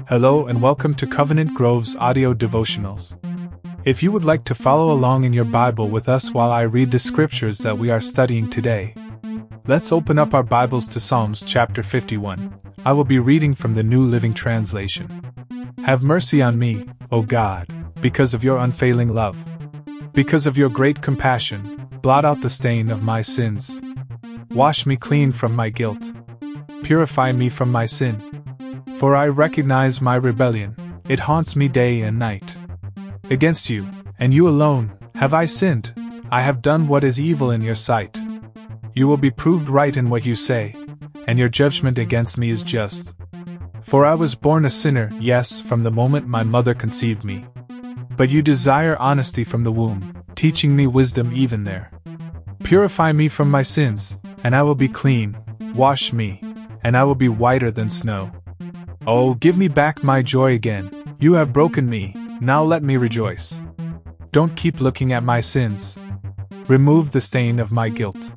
Hello and welcome to Covenant Grove's audio devotionals. If you would like to follow along in your Bible with us while I read the scriptures that we are studying today, let's open up our Bibles to Psalms chapter 51. I will be reading from the New Living Translation. Have mercy on me, O God, because of your unfailing love. Because of your great compassion, blot out the stain of my sins. Wash me clean from my guilt. Purify me from my sin. For I recognize my rebellion, it haunts me day and night. Against you, and you alone, have I sinned. I have done what is evil in your sight. You will be proved right in what you say, and your judgment against me is just. For I was born a sinner, yes, from the moment my mother conceived me. But you desire honesty from the womb, teaching me wisdom even there. Purify me from my sins, and I will be clean. Wash me, and I will be whiter than snow. Oh, give me back my joy again. You have broken me, now let me rejoice. Don't keep looking at my sins. Remove the stain of my guilt.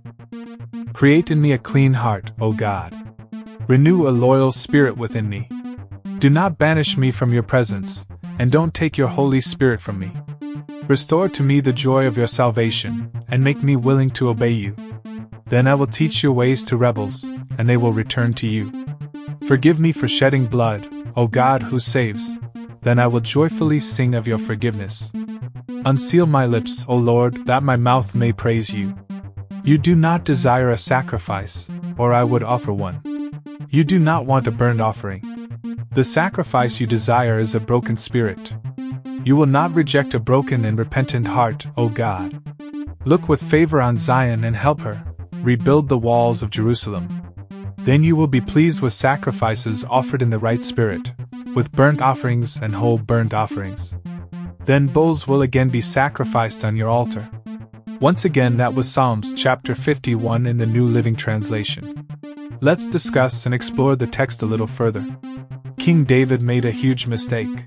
Create in me a clean heart, O God. Renew a loyal spirit within me. Do not banish me from your presence, and don't take your Holy Spirit from me. Restore to me the joy of your salvation, and make me willing to obey you. Then I will teach your ways to rebels, and they will return to you. Forgive me for shedding blood, O God who saves. Then I will joyfully sing of your forgiveness. Unseal my lips, O Lord, that my mouth may praise you. You do not desire a sacrifice, or I would offer one. You do not want a burnt offering. The sacrifice you desire is a broken spirit. You will not reject a broken and repentant heart, O God. Look with favor on Zion and help her. Rebuild the walls of Jerusalem. Then you will be pleased with sacrifices offered in the right spirit, with burnt offerings and whole burnt offerings. Then bulls will again be sacrificed on your altar. Once again, that was Psalms chapter 51 in the New Living Translation. Let's discuss and explore the text a little further. King David made a huge mistake.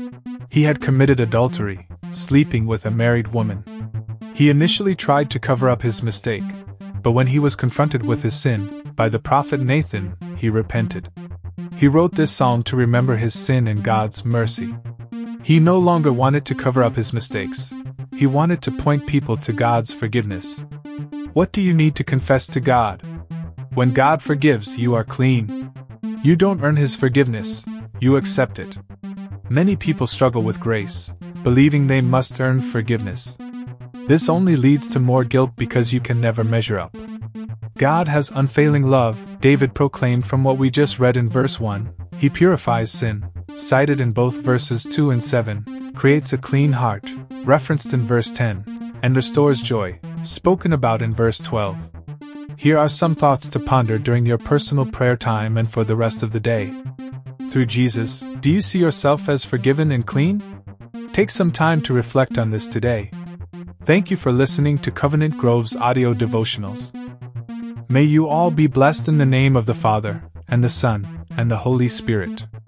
He had committed adultery, sleeping with a married woman. He initially tried to cover up his mistake, but when he was confronted with his sin by the prophet Nathan, he repented. He wrote this psalm to remember his sin and God's mercy. He no longer wanted to cover up his mistakes. He wanted to point people to God's forgiveness. What do you need to confess to God? When God forgives, you are clean. You don't earn His forgiveness, you accept it. Many people struggle with grace, believing they must earn forgiveness. This only leads to more guilt because you can never measure up. God has unfailing love, David proclaimed from what we just read in verse 1. He purifies sin, cited in both verses 2 and 7, creates a clean heart, referenced in verse 10, and restores joy, spoken about in verse 12. Here are some thoughts to ponder during your personal prayer time and for the rest of the day. Through Jesus, do you see yourself as forgiven and clean? Take some time to reflect on this today. Thank you for listening to Covenant Grove's audio devotionals. May you all be blessed in the name of the Father, and the Son, and the Holy Spirit.